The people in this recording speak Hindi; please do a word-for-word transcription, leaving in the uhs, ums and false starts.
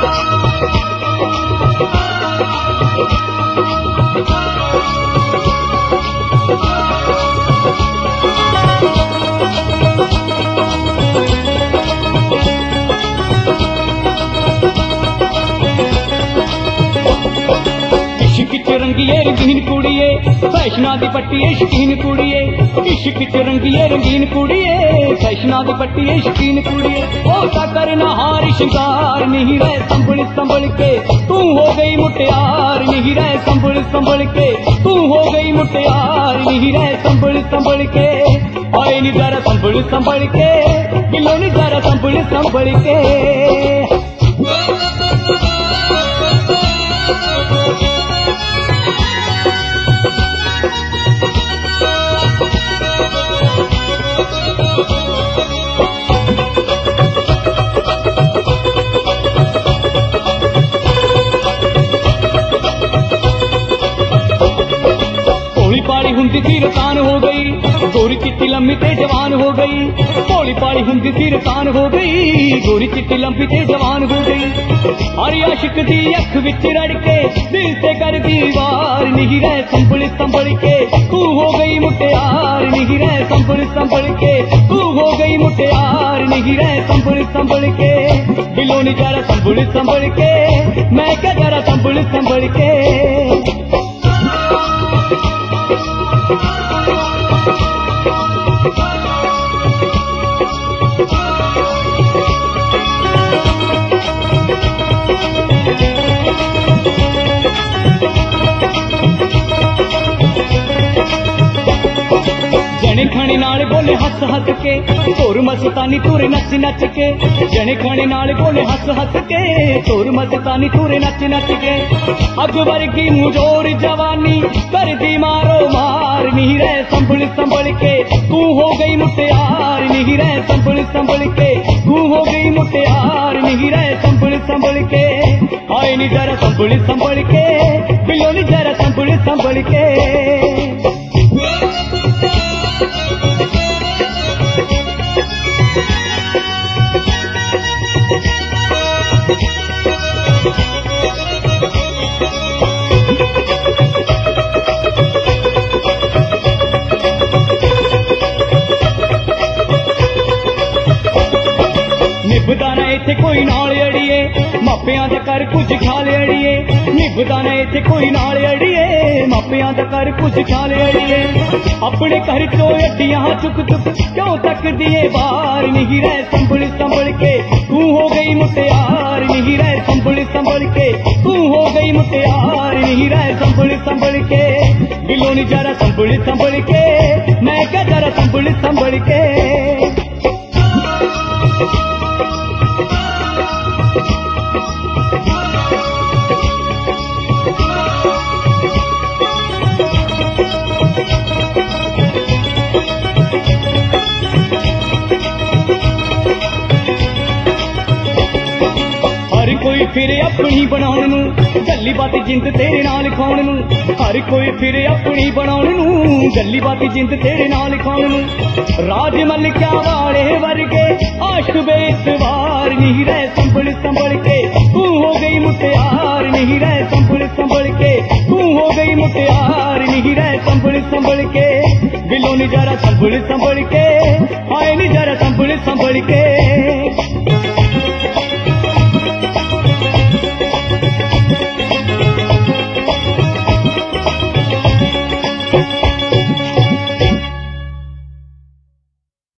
रंगीए रंगीन कुड़िए फैशना दी पट्टीए शकीन कुड़िए इश्क च रंगीए रंगीन कुड़िए फैशना दी पट्टीए शकीन कुड़िए ओटा करना हार शिंगार नहीं रह संभल संभल के तू हो गई मुटियार नहीं रह संभल संभल के तू हो गई मुटियार नहीं रह संभल संभल के आए नी जरा संभल संभल के गिलो नी जरा संभल संभल के पाली हुंदी थी रतान हो गई गोरी चिट्टी लंबी ते जवान हो गई भोली पाली हुंदी थी रतान हो गई गोरी चिट्टी लंबी ते जवान हो गई हर आशिक दी अख विच रड़ के दिल ते कर दीवार नहीं रह संभल संभल के तू हो गई मुटियार नहीं रह संभल संभल के तू हो गई मुटियार नहीं रह संभल संभल के दिलों नी जरा संभल संभल के मैं क्या जरा संभल संभल के जने खाने नाल बोले हस हस के तोर मस्तानी तूरे नच नच के जने खाने नाल बोले हस हस के तोर मस्तानी तूरे नच नच के अग वर्गी मुजोर जवानी कर दी मारो मार नहीं रह संभल संभल के तू हो गई मुटियार नहीं रह संभल संभल के तू हो गई मुटियार नहीं रह संभल संभल के आए नी जरा संभल संभल के बिलो नी जरा संभल संभल के निभदा ना इत्थे कोई नाल अड़िए मापियां दा कर कुछ ख्याल अड़िए निभदा ना इत्थे कोई नाल अड़िए मापियां दा कर कुछ ख्याल अड़िए अपने घर चो अड्डियां चुक चुक क्यों तक दिए बार नहीं रह संभल संभल के तू हो गई मुटियार नहीं रह संभल संभल के तू हो गई मुटियार नहीं रह संभल संभल के दिलों नी जरा संभल संभल के मैं क्या जरा संभल संभल के कोई फिर अपनी बनाउण नूं गल्ली बाती जिंद तेरे नाल खाउण नूं हर कोई फिर अपनी बनाउण नूं गल्ली बाती जिंद तेरे नाल खाउण नूं राज मलिका वाले वर्गे आशिक बेइतबार नहीं रह संभल संभल के तू हो गई मुटियार नहीं रह संभल संभल के तू हो गई मुटियार नहीं रह संभल संभल के दिलों नी जरा संभल संभल के आए नी जरा संभल संभल के